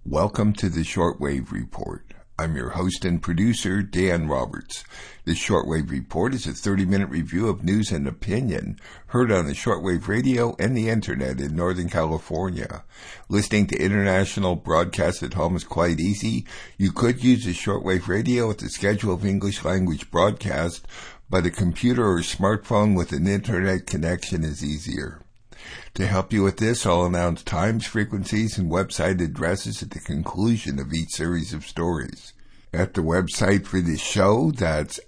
Welcome to the Shortwave Report. I'm your host and producer, Dan Roberts. The Shortwave Report is a 30-minute review of news and opinion heard on the shortwave radio and the internet in Northern California. Listening to international broadcasts at home is quite easy. You could use the shortwave radio with the schedule of English language broadcast, but a computer or smartphone with an internet connection is easier. To help you with this, I'll announce times, frequencies, and website addresses at the conclusion of each series of stories. At the website for this show, that's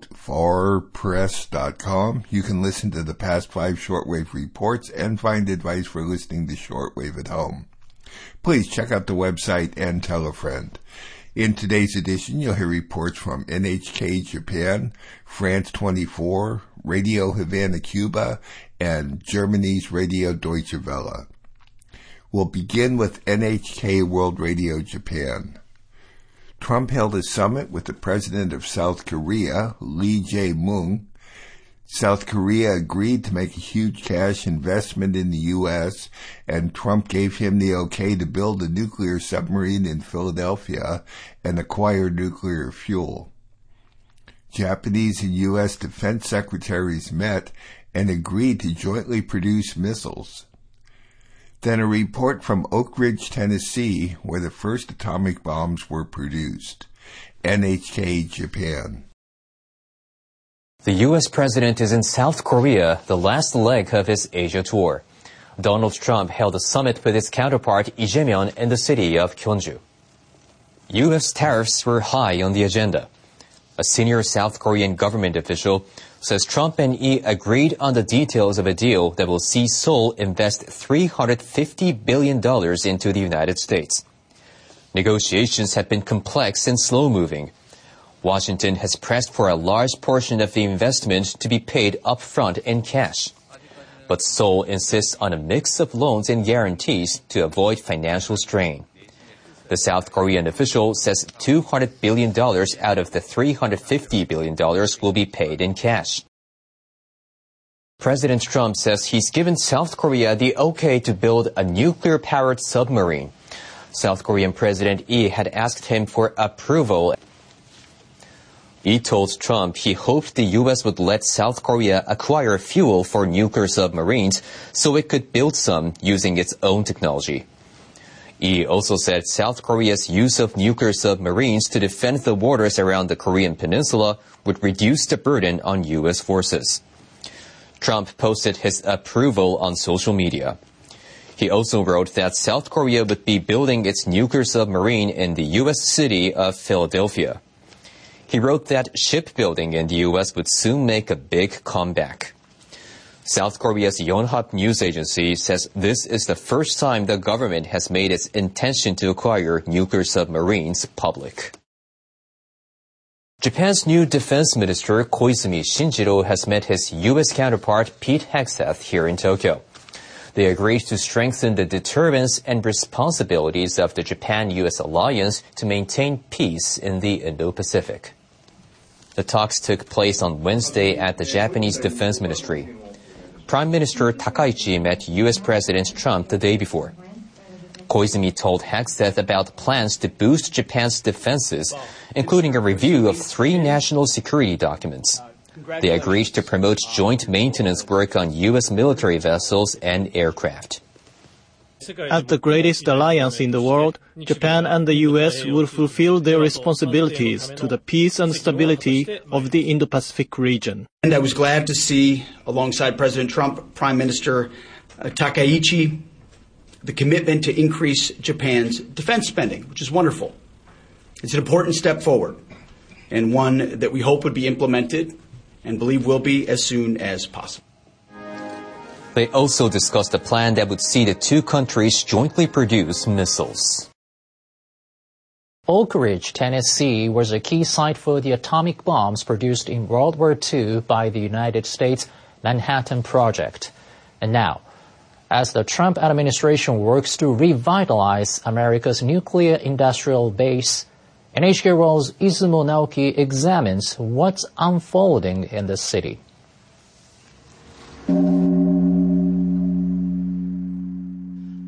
outfarpress.com, you can listen to the past 5 shortwave reports and find advice for listening to shortwave at home. Please check out the website and tell a friend. In today's edition, you'll hear reports from NHK Japan, France 24, Radio Havana Cuba, and Germany's Radio Deutsche Welle. We'll begin with NHK World Radio Japan. Trump held a summit with the president of South Korea, Lee Jae-myung. South Korea agreed to make a huge cash investment in the U.S., and Trump gave him the okay to build a nuclear submarine in Philadelphia and acquire nuclear fuel. Japanese and U.S. defense secretaries met and agreed to jointly produce missiles. Then a report from Oak Ridge, Tennessee, where the first atomic bombs were produced. NHK Japan. The U.S. president is in South Korea, the last leg of his Asia tour. Donald Trump held a summit with his counterpart Lee Jae-myung in the city of Gyeongju. U.S. tariffs were high on the agenda. A senior South Korean government official says Trump and Lee agreed on the details of a deal that will see Seoul invest $350 billion into the United States. Negotiations have been complex and slow-moving. Washington has pressed for a large portion of the investment to be paid up front in cash. But Seoul insists on a mix of loans and guarantees to avoid financial strain. The South Korean official says $200 billion out of the $350 billion will be paid in cash. President Trump says he's given South Korea the okay to build a nuclear-powered submarine. South Korean President Lee had asked him for approval. He told Trump he hoped the U.S. would let South Korea acquire fuel for nuclear submarines so it could build some using its own technology. He also said South Korea's use of nuclear submarines to defend the waters around the Korean peninsula would reduce the burden on U.S. forces. Trump posted his approval on social media. He also wrote that South Korea would be building its nuclear submarine in the U.S. city of Philadelphia. He wrote that shipbuilding in the U.S. would soon make a big comeback. South Korea's Yonhap news agency says this is the first time the government has made its intention to acquire nuclear submarines public. Japan's new defense minister, Koizumi Shinjiro, has met his U.S. counterpart, Pete Hegseth, here in Tokyo. They agreed to strengthen the deterrence and responsibilities of the Japan-U.S. alliance to maintain peace in the Indo-Pacific. The talks took place on Wednesday at the Japanese Defense Ministry. Prime Minister Takaichi met U.S. President Trump the day before. Koizumi told Hegseth about plans to boost Japan's defenses, including a review of 3 national security documents. They agreed to promote joint maintenance work on U.S. military vessels and aircraft. As the greatest alliance in the world, Japan and the U.S. will fulfill their responsibilities to the peace and stability of the Indo-Pacific region. And I was glad to see, alongside President Trump, Prime Minister Takaichi, the commitment to increase Japan's defense spending, which is wonderful. It's an important step forward, and one that we hope would be implemented and believe will be as soon as possible. They also discussed a plan that would see the 2 countries jointly produce missiles. Oak Ridge, Tennessee was a key site for the atomic bombs produced in World War II by the United States Manhattan Project. And now, as the Trump administration works to revitalize America's nuclear industrial base, NHK World's Izumo Naoki examines what's unfolding in the city.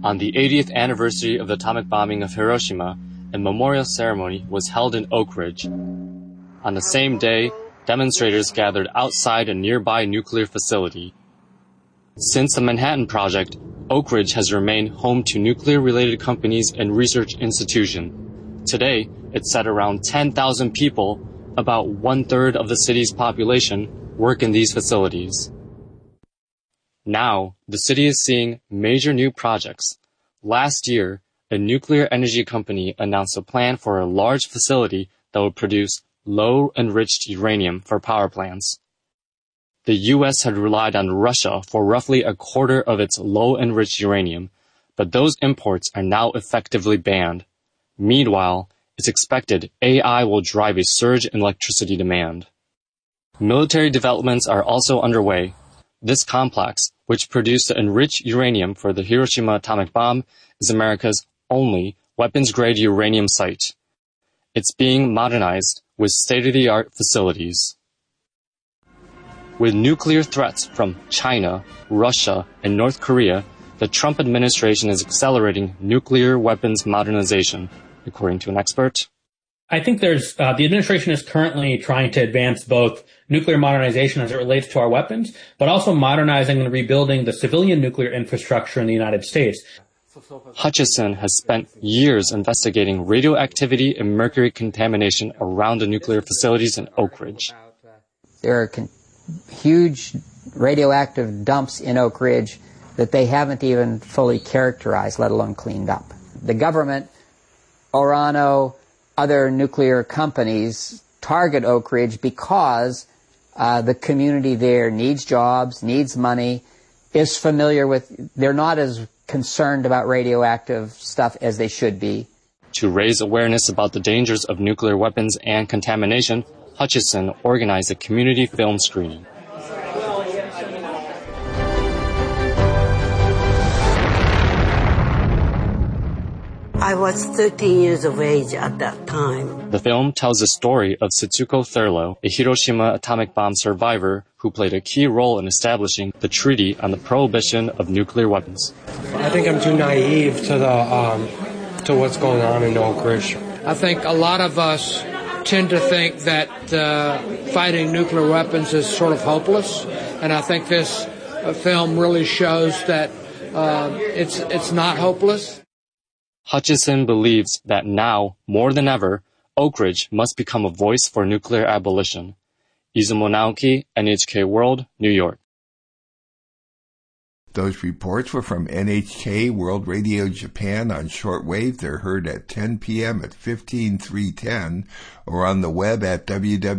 On the 80th anniversary of the atomic bombing of Hiroshima, a memorial ceremony was held in Oak Ridge. On the same day, demonstrators gathered outside a nearby nuclear facility. Since the Manhattan Project, Oak Ridge has remained home to nuclear-related companies and research institutions. Today, it's at around 10,000 people, about one-third of the city's population, work in these facilities. Now, the city is seeing major new projects. Last year, a nuclear energy company announced a plan for a large facility that would produce low-enriched uranium for power plants. The U.S. had relied on Russia for roughly a quarter of its low-enriched uranium, but those imports are now effectively banned. Meanwhile, it's expected AI will drive a surge in electricity demand. Military developments are also underway. This complex, which produced the enriched uranium for the Hiroshima atomic bomb, is America's only weapons-grade uranium site. It's being modernized with state-of-the-art facilities. With nuclear threats from China, Russia, and North Korea, the Trump administration is accelerating nuclear weapons modernization, according to an expert. I think the administration is currently trying to advance both nuclear modernization as it relates to our weapons, but also modernizing and rebuilding the civilian nuclear infrastructure in the United States. Hutchison has spent years investigating radioactivity and mercury contamination around the nuclear facilities in Oak Ridge. There are huge radioactive dumps in Oak Ridge that they haven't even fully characterized, let alone cleaned up. The government, Orano, other nuclear companies target Oak Ridge because the community there needs jobs, needs money, is familiar with, they're not as concerned about radioactive stuff as they should be. To raise awareness about the dangers of nuclear weapons and contamination, Hutchison organized a community film screening. I was 13 years of age at that time. The film tells the story of Setsuko Thurlow, a Hiroshima atomic bomb survivor who played a key role in establishing the Treaty on the Prohibition of Nuclear Weapons. I think I'm too naive to what's going on in Oak Ridge. I think a lot of us tend to think that fighting nuclear weapons is sort of hopeless, and I think this film really shows that it's not hopeless. Hutchison believes that now, more than ever, Oak Ridge must become a voice for nuclear abolition. Izumo Naoki, NHK World, New York. Those reports were from NHK World Radio Japan on shortwave. They're heard at 10 p.m. at 15310 or on the web at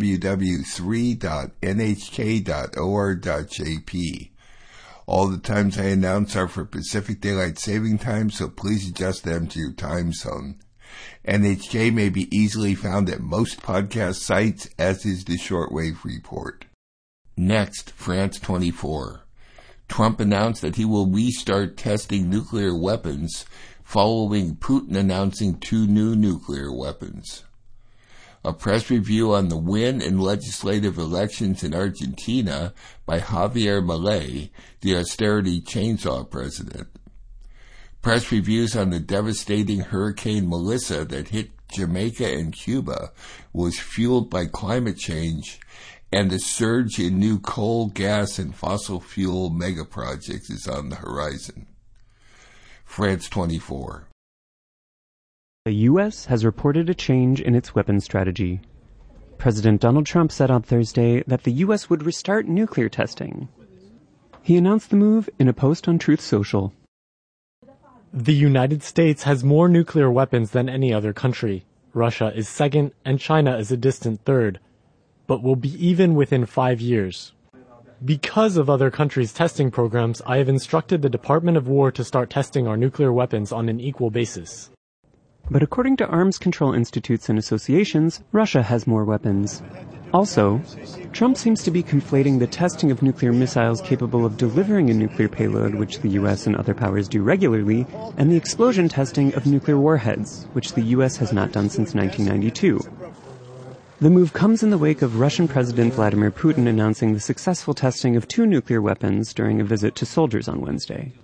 www.3.nhk.or.jp. All the times I announce are for Pacific Daylight Saving Time, so please adjust them to your time zone. NHK may be easily found at most podcast sites, as is the Shortwave Report. Next, France 24. Trump announced that he will restart testing nuclear weapons following Putin announcing 2 new nuclear weapons. A press review on the win in legislative elections in Argentina by Javier Milei, the austerity chainsaw president. Press reviews on the devastating Hurricane Melissa that hit Jamaica and Cuba was fueled by climate change, and a surge in new coal, gas, and fossil fuel megaprojects is on the horizon. France 24. The U.S. has reported a change in its weapons strategy. President Donald Trump said on Thursday that the U.S. would restart nuclear testing. He announced the move in a post on Truth Social. The United States has more nuclear weapons than any other country. Russia is second, and China is a distant third, but will be even within 5 years. Because of other countries' testing programs, I have instructed the Department of War to start testing our nuclear weapons on an equal basis. But according to arms control institutes and associations, Russia has more weapons. Also, Trump seems to be conflating the testing of nuclear missiles capable of delivering a nuclear payload, which the U.S. and other powers do regularly, and the explosion testing of nuclear warheads, which the U.S. has not done since 1992. The move comes in the wake of Russian President Vladimir Putin announcing the successful testing of 2 nuclear weapons during a visit to soldiers on Wednesday.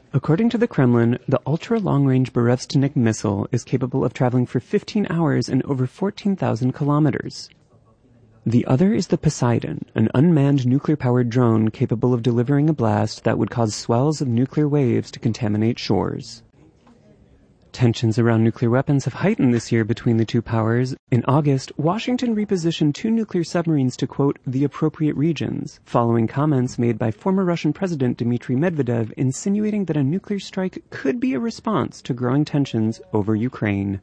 According to the Kremlin, the ultra-long-range Berezhnik missile is capable of traveling for 15 hours and over 14,000 kilometers. The other is the Poseidon, an unmanned nuclear-powered drone capable of delivering a blast that would cause swells of nuclear waves to contaminate shores. Tensions around nuclear weapons have heightened this year between the two powers. In August, Washington repositioned 2 nuclear submarines to, quote, the appropriate regions, following comments made by former Russian President Dmitry Medvedev insinuating that a nuclear strike could be a response to growing tensions over Ukraine.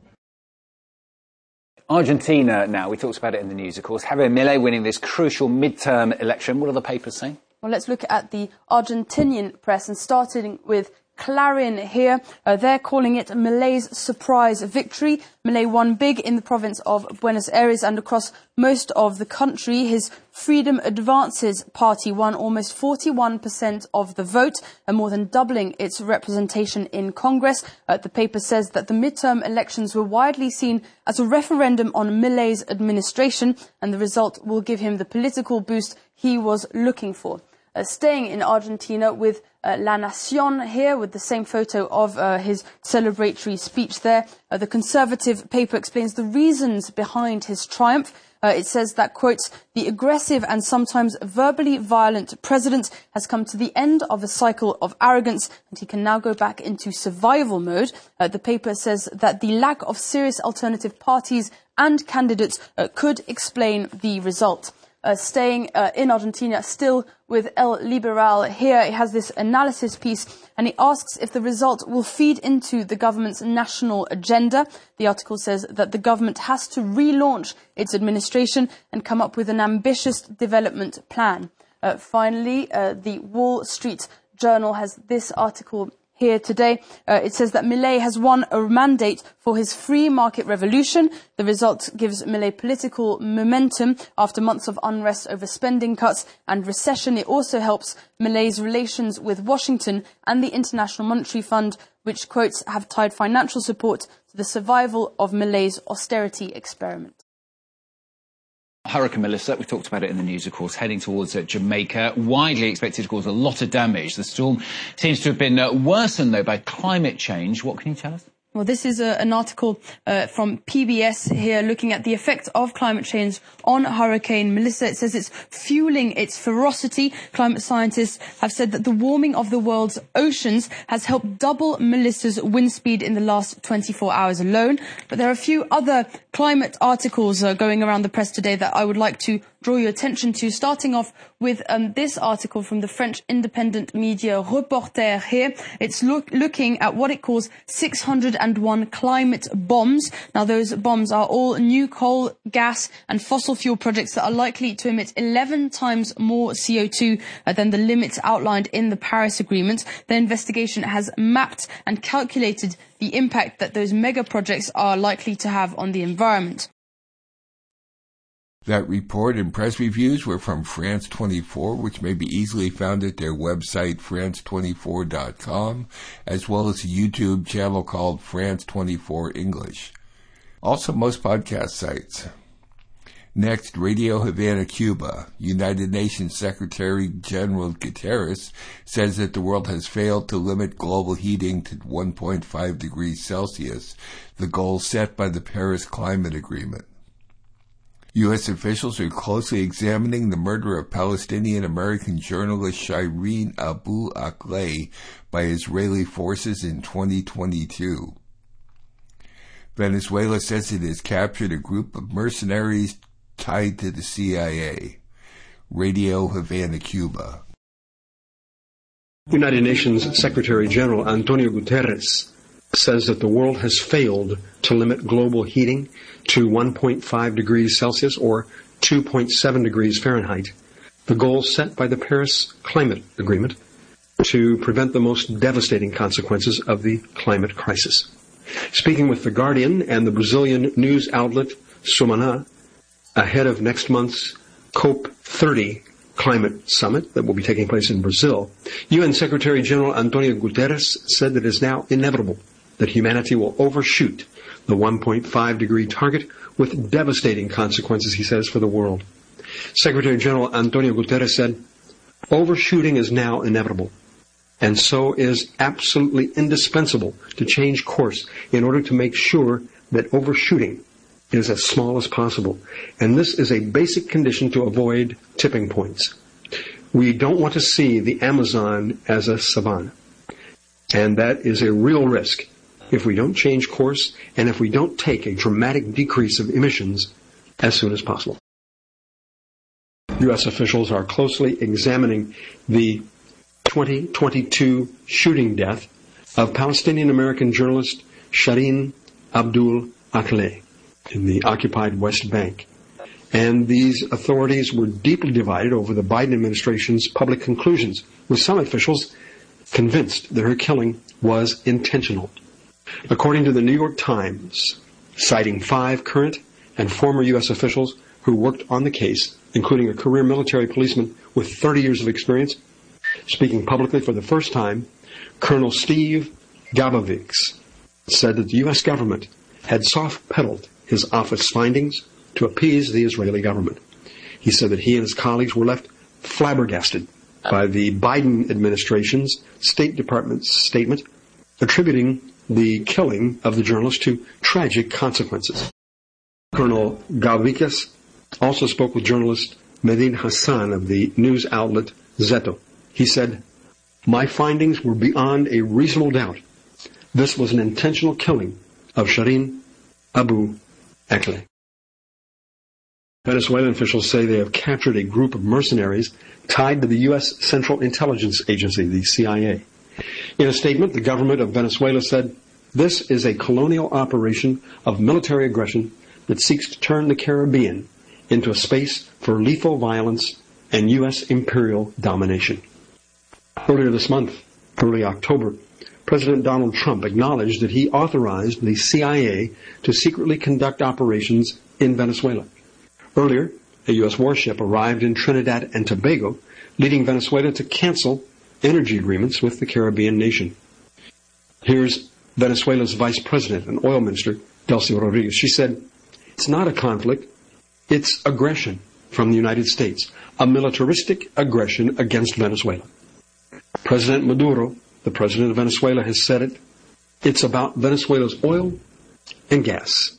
Argentina now, we talked about it in the news, of course. Javier Milei winning this crucial midterm election. What are the papers saying? Well, let's look at the Argentinian press and starting with Clarín here. They're calling it Milei's surprise victory. Milei won big in the province of Buenos Aires and across most of the country. His Freedom Advances party won almost 41% of the vote, and more than doubling its representation in Congress. The paper says that the midterm elections were widely seen as a referendum on Milei's administration, and the result will give him the political boost he was looking for. Staying in Argentina with La Nación here, with the same photo of his celebratory speech there. The conservative paper explains the reasons behind his triumph. It says that, quotes, the aggressive and sometimes verbally violent president has come to the end of a cycle of arrogance and he can now go back into survival mode. The paper says that the lack of serious alternative parties and candidates could explain the result. Staying in Argentina, still with El Liberal here, it has this analysis piece and it asks if the result will feed into the government's national agenda. The article says that the government has to relaunch its administration and come up with an ambitious development plan. Finally, the Wall Street Journal has this article here today. It says that Milei has won a mandate for his free market revolution. The result gives Milei political momentum after months of unrest over spending cuts and recession. It also helps Milei's relations with Washington and the International Monetary Fund, which, quotes, have tied financial support to the survival of Milei's austerity experiment. Hurricane Melissa, we talked about it in the news, of course, heading towards Jamaica, widely expected to cause a lot of damage. The storm seems to have been worsened, though, by climate change. What can you tell us? Well, this is an article from PBS here looking at the effect of climate change on Hurricane Melissa. It says it's fueling its ferocity. Climate scientists have said that the warming of the world's oceans has helped double Melissa's wind speed in the last 24 hours alone. But there are a few other climate articles going around the press today that I would like to draw your attention to, starting off with this article from the French independent media Reporter here. It's looking at what it calls 601 climate bombs. Now, those bombs are all new coal, gas and fossil fuel projects that are likely to emit 11 times more CO2 than the limits outlined in the Paris Agreement. The investigation has mapped and calculated the impact that those mega projects are likely to have on the environment. That report and press reviews were from France 24, which may be easily found at their website, france24.com, as well as a YouTube channel called France 24 English. Also, most podcast sites. Next, Radio Havana, Cuba. United Nations Secretary General Guterres says that the world has failed to limit global heating to 1.5 degrees Celsius, the goal set by the Paris Climate Agreement. U.S. officials are closely examining the murder of Palestinian-American journalist Shireen Abu Akleh by Israeli forces in 2022. Venezuela says it has captured a group of mercenaries tied to the CIA. Radio Havana, Cuba. United Nations Secretary General Antonio Guterres says that the world has failed to limit global heating to 1.5 degrees Celsius or 2.7 degrees Fahrenheit, the goal set by the Paris Climate Agreement to prevent the most devastating consequences of the climate crisis. Speaking with The Guardian and the Brazilian news outlet Sumana, ahead of next month's COP30 climate summit that will be taking place in Brazil, UN Secretary General Antonio Guterres said that it is now inevitable that humanity will overshoot the 1.5 degree target with devastating consequences, he says, for the world. Secretary General Antonio Guterres said, overshooting is now inevitable, and so is absolutely indispensable to change course in order to make sure that overshooting is as small as possible. And this is a basic condition to avoid tipping points. We don't want to see the Amazon as a savanna. And that is a real risk if we don't change course and if we don't take a dramatic decrease of emissions as soon as possible. U.S. officials are closely examining the 2022 shooting death of Palestinian-American journalist Shireen Abdul Akleh in the occupied West Bank. And these authorities were deeply divided over the Biden administration's public conclusions, with some officials convinced that her killing was intentional. According to the New York Times, citing 5 current and former U.S. officials who worked on the case, including a career military policeman with 30 years of experience, speaking publicly for the first time, Colonel Steve Gabovics said that the U.S. government had soft-pedaled his office findings to appease the Israeli government. He said that he and his colleagues were left flabbergasted by the Biden administration's State Department's statement attributing the killing of the journalist to tragic consequences. Colonel Gabovics also spoke with journalist Medin Hassan of the news outlet Zeto. He said, "My findings were beyond a reasonable doubt. This was an intentional killing of Shireen Abu Akleh." Venezuelan officials say they have captured a group of mercenaries tied to the U.S. Central Intelligence Agency, the CIA. In a statement, the government of Venezuela said, "This is a colonial operation of military aggression that seeks to turn the Caribbean into a space for lethal violence and U.S. imperial domination." Earlier this month, early October, President Donald Trump acknowledged that he authorized the CIA to secretly conduct operations in Venezuela. Earlier, a U.S. warship arrived in Trinidad and Tobago, leading Venezuela to cancel energy agreements with the Caribbean nation. Here's Venezuela's Vice President and Oil Minister, Delcy Rodriguez. She said, "It's not a conflict, it's aggression from the United States, a militaristic aggression against Venezuela." President Maduro, the president of Venezuela, has said it. It's about Venezuela's oil and gas.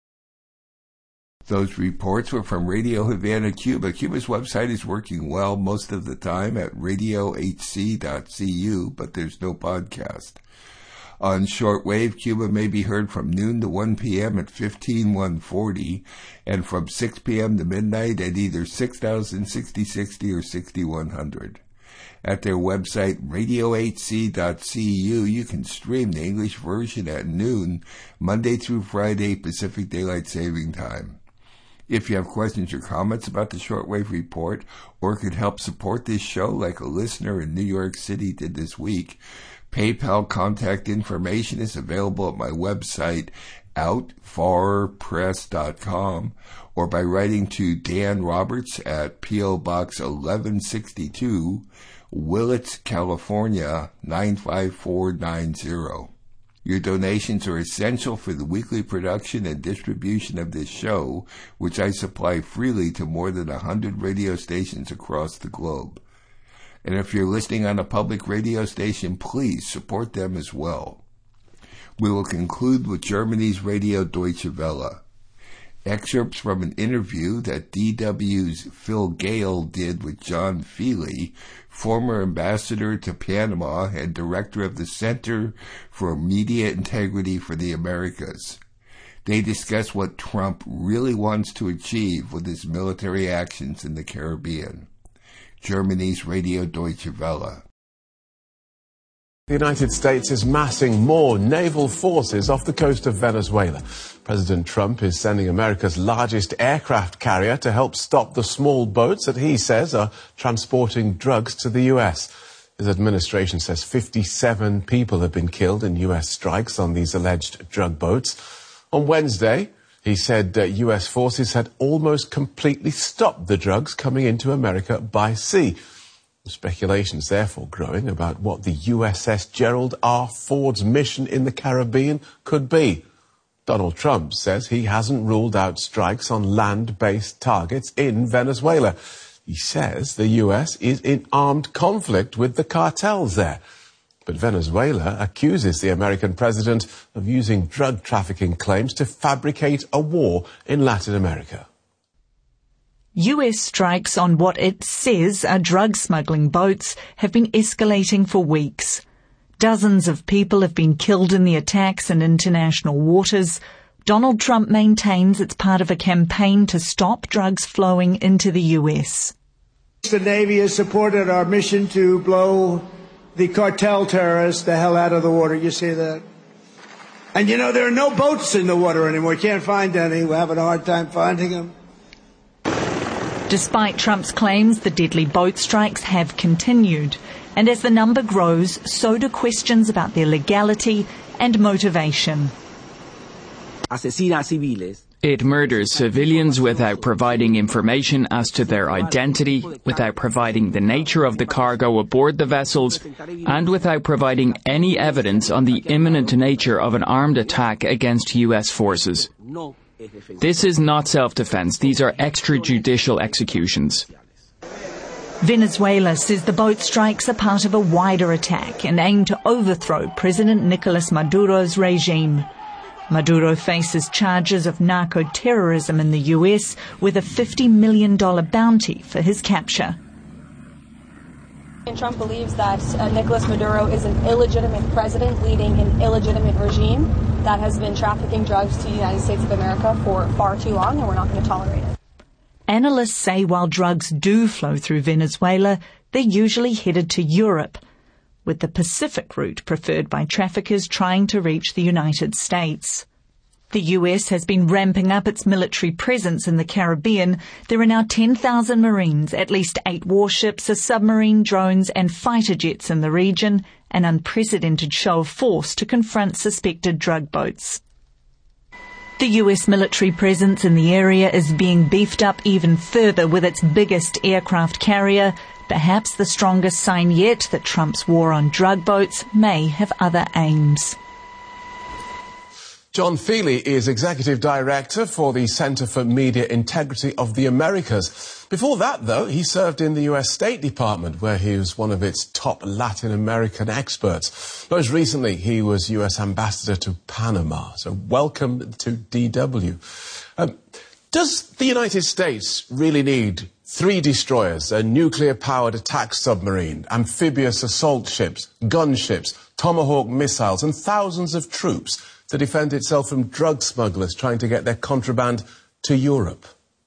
Those reports were from Radio Havana, Cuba. Cuba's website is working well most of the time at radiohc.cu, but there's no podcast. On shortwave, Cuba may be heard from noon to 1 p.m. at 15140 and from 6 p.m. to midnight at either 6000, 6060, or 6100. At their website, radiohc.cu, you can stream the English version at noon, Monday through Friday, Pacific Daylight Saving Time. If you have questions or comments about the Shortwave Report or could help support this show like a listener in New York City did this week, PayPal contact information is available at my website, outfarpress.com, or by writing to Dan Roberts at P.O. Box 1162, Willits, California, 95490. Your donations are essential for the weekly production and distribution of this show, which I supply freely to more than 100 radio stations across the globe. And if you're listening on a public radio station, please support them as well. We will conclude with Germany's Radio Deutsche Welle. Excerpts from an interview that DW's Phil Gale did with John Feely, former ambassador to Panama and director of the Center for Media Integrity for the Americas. They discuss what Trump really wants to achieve with his military actions in the Caribbean. Germany's Radio Deutsche Welle. The United States is massing more naval forces off the coast of Venezuela. President Trump is sending America's largest aircraft carrier to help stop the small boats that he says are transporting drugs to the U.S. His administration says 57 people have been killed in U.S. strikes on these alleged drug boats. On Wednesday, he said U.S. forces had almost completely stopped the drugs coming into America by sea. Speculation is therefore growing about what the USS Gerald R. Ford's mission in the Caribbean could be. Donald Trump says he hasn't ruled out strikes on land-based targets in Venezuela. He says the US is in armed conflict with the cartels there. But Venezuela accuses the American president of using drug trafficking claims to fabricate a war in Latin America. US strikes on what it says are drug smuggling boats have been escalating for weeks. Dozens of people have been killed in the attacks in international waters. Donald Trump maintains it's part of a campaign to stop drugs flowing into the US. The Navy has supported our mission to blow the cartel terrorists the hell out of the water. You see that? And you know, there are no boats in the water anymore. You can't find any. We're having a hard time finding them. Despite Trump's claims, the deadly boat strikes have continued. And as the number grows, so do questions about their legality and motivation. It murders civilians without providing information as to their identity, without providing the nature of the cargo aboard the vessels, and without providing any evidence on the imminent nature of an armed attack against US forces. This is not self-defense. These are extrajudicial executions. Venezuela says the boat strikes are part of a wider attack and aim to overthrow President Nicolas Maduro's regime. Maduro faces charges of narco-terrorism in the US with a $50 million bounty for his capture. And Trump believes that Nicolas Maduro is an illegitimate president leading an illegitimate regime that has been trafficking drugs to the United States of America for far too long, and we're not going to tolerate it. Analysts say while drugs do flow through Venezuela, they're usually headed to Europe, with the Pacific route preferred by traffickers trying to reach the United States. The US has been ramping up its military presence in the Caribbean. There are now 10,000 Marines, at least 8 warships, a submarine, drones and fighter jets in the region, an unprecedented show of force to confront suspected drug boats. The US military presence in the area is being beefed up even further with its biggest aircraft carrier, perhaps the strongest sign yet that Trump's war on drug boats may have other aims. John Feely is Executive Director for the Center for Media Integrity of the Americas. Before that, though, he served in the US State Department, where he was one of its top Latin American experts. Most recently, he was US Ambassador to Panama. So welcome to DW. Does the United States really need 3 destroyers, a nuclear-powered attack submarine, amphibious assault ships, gunships, Tomahawk missiles, and thousands of troops to defend itself from drug smugglers trying to get their contraband to Europe?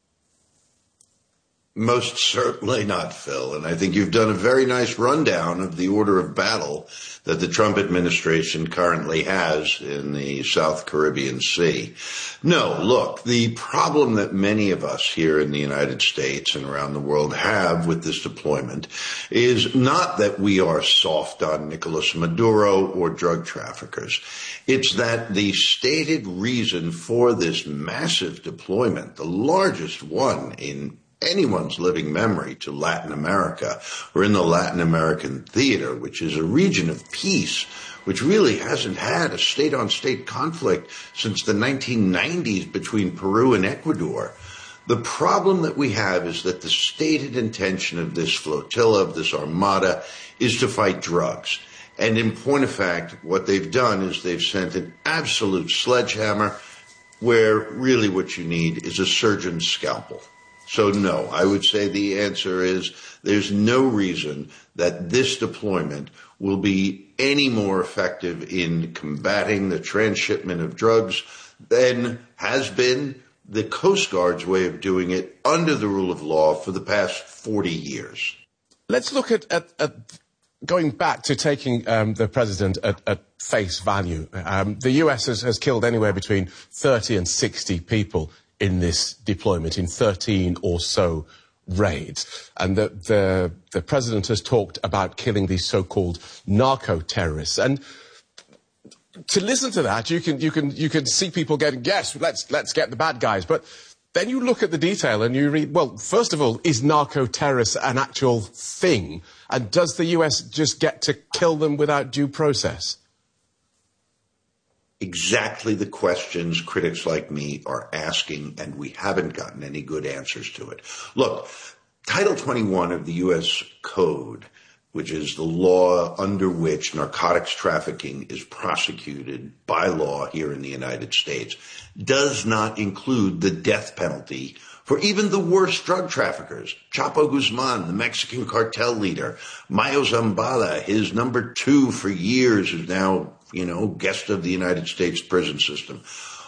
Most certainly not, Phil. And I think you've done a very nice rundown of the order of battle that the Trump administration currently has in the South Caribbean Sea. No, look, the problem that many of us here in the United States and around the world have with this deployment is not that we are soft on Nicolas Maduro or drug traffickers. It's that the stated reason for this massive deployment, the largest one in anyone's living memory to Latin America or in the Latin American theater, which is a region of peace, which really hasn't had a state-on-state conflict since the 1990s between Peru and Ecuador. The problem that we have is that the stated intention of this flotilla, of this armada, is to fight drugs. And in point of fact, what they've done is they've sent an absolute sledgehammer where really what you need is a surgeon's scalpel. So no, I would say the answer is there's no reason that this deployment will be any more effective in combating the transshipment of drugs than has been the Coast Guard's way of doing it under the rule of law for the past 40 years. Let's look at going back to taking the president at face value. The US has killed anywhere between 30 and 60 people in this deployment, in 13 or so raids. And the president has talked about killing these so-called narco-terrorists. And to listen to that, you can see people getting, yes, let's get the bad guys. But then you look at the detail and you read, well, first of all, is narco-terrorists an actual thing? And does the US just get to kill them without due process? Exactly the questions critics like me are asking, and we haven't gotten any good answers to it. Look, Title 21 of the U.S. Code which is the law under which narcotics trafficking is prosecuted by law here in the United States, does not include the death penalty for even the worst drug traffickers. Chapo Guzman, the Mexican cartel leader, Mayo Zambada, his number 2 for years, is now, guest of the United States prison system.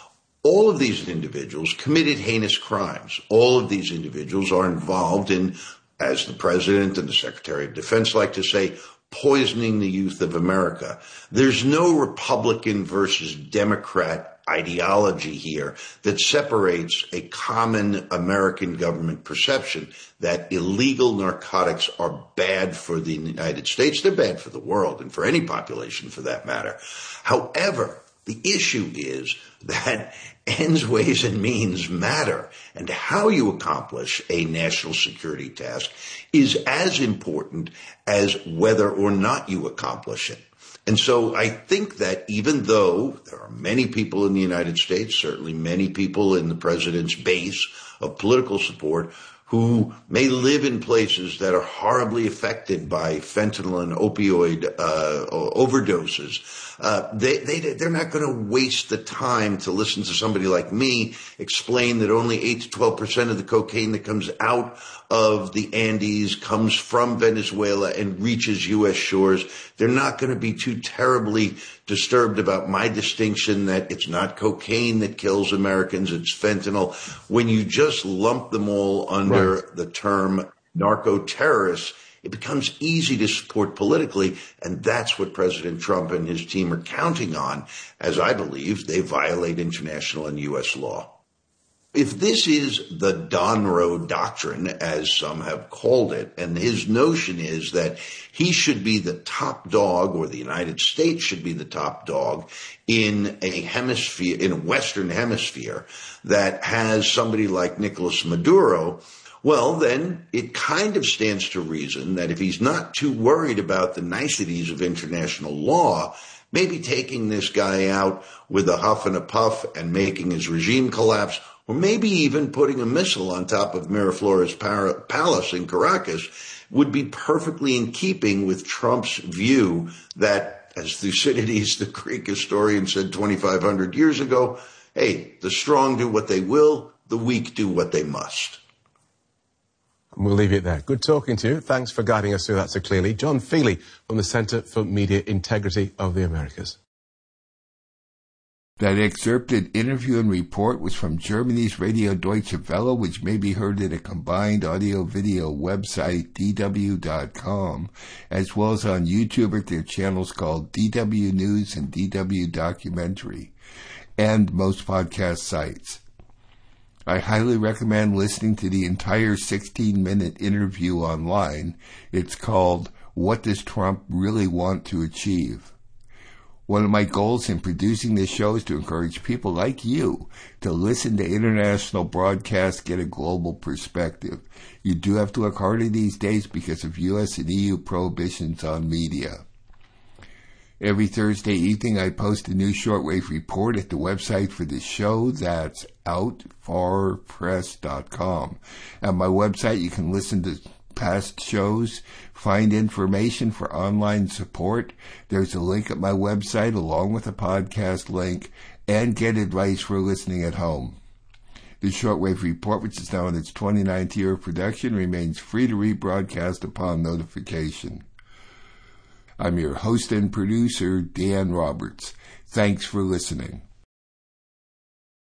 All of these individuals committed heinous crimes. All of these individuals are involved in, as the President and the Secretary of Defense like to say, poisoning the youth of America. There's no Republican versus Democrat ideology here that separates a common American government perception that illegal narcotics are bad for the United States. They're bad for the world and for any population for that matter. However, the issue is that ends, ways, and means matter, and how you accomplish a national security task is as important as whether or not you accomplish it. And so I think that even though there are many people in the United States, certainly many people in the president's base of political support, who may live in places that are horribly affected by fentanyl and opioid overdoses, they're not going to waste the time to listen to somebody like me explain that only 8 to 12% of the cocaine that comes out of the Andes comes from Venezuela and reaches U.S. shores. They're not going to be too terribly disturbed about my distinction that it's not cocaine that kills Americans, it's fentanyl. When you just lump them all under the term narco-terrorists, it becomes easy to support politically, and that's what President Trump and his team are counting on, as I believe they violate international and U.S. law. If this is the Donroe Doctrine, as some have called it, and his notion is that he should be the top dog, or the United States should be the top dog in a hemisphere, in a Western hemisphere that has somebody like Nicolas Maduro, well, then it kind of stands to reason that if he's not too worried about the niceties of international law, maybe taking this guy out with a huff and a puff and making his regime collapse, or maybe even putting a missile on top of Miraflores Palace in Caracas, would be perfectly in keeping with Trump's view that, as Thucydides, the Greek historian, said 2,500 years ago, hey, the strong do what they will, the weak do what they must. We'll leave it there. Good talking to you. Thanks for guiding us through that so clearly. John Feely from the Centre for Media Integrity of the Americas. That excerpted interview and report was from Germany's Radio Deutsche Welle, which may be heard at a combined audio-video website, dw.com, as well as on YouTube at their channels called DW News and DW Documentary, and most podcast sites. I highly recommend listening to the entire 16-minute interview online. It's called, What Does Trump Really Want to Achieve? One of my goals in producing this show is to encourage people like you to listen to international broadcasts, get a global perspective. You do have to work harder these days because of U.S. and EU prohibitions on media. Every Thursday evening, I post a new shortwave report at the website for the show. That's outfarpress.com. At my website, you can listen to past shows, find information for online support. There's a link at my website along with a podcast link, and get advice for listening at home. The Shortwave Report, which is now in its 29th year of production, remains free to rebroadcast upon notification. I'm your host and producer, Dan Roberts. Thanks for listening.